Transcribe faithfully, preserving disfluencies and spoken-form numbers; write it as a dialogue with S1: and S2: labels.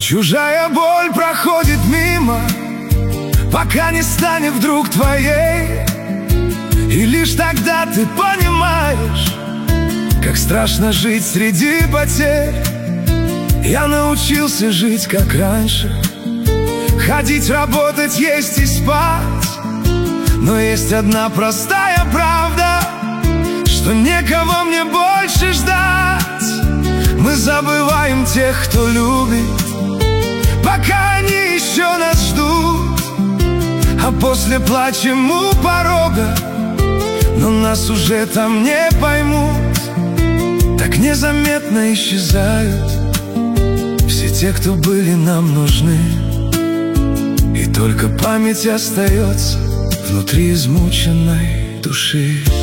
S1: Чужая боль проходит мимо, пока не станет вдруг твоей. И лишь тогда ты понимаешь, как страшно жить среди потерь. Я научился жить как раньше, ходить, работать, есть и спать. Но есть одна простая правда, что некого мне больше ждать. Мы забываем тех, кто любит, пока они еще нас ждут, а после плачем у порога, но нас уже там не поймут. Так незаметно исчезают все те, кто были нам нужны, и только память остается внутри измученной души.